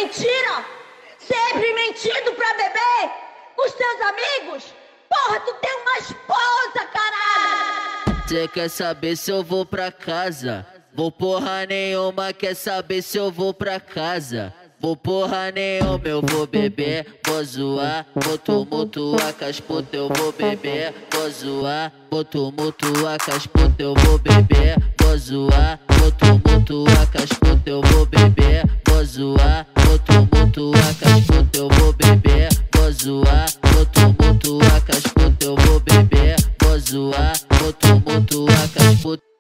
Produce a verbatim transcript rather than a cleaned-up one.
mentira! Sempre mentindo pra beber com os teus amigos! Porra, tu tem uma esposa, caralho! Cê quer saber se eu vou pra casa? Vou porra nenhuma, quer saber se eu vou pra casa? Vou porra nenhuma, eu vou beber, vou zoar, vou tumultuar com as putas, eu vou beber, vou zoar, vou tumultuar com as putas, eu vou beber, vou zoar, vou tumultuar com as putas, eu vou beber, vou zoar, vou tumultuar com as putas, eu vou beber, vou zoar, vou tumultuar com as putas, eu vou beber, vou zoar, vou tumultuar com as putas.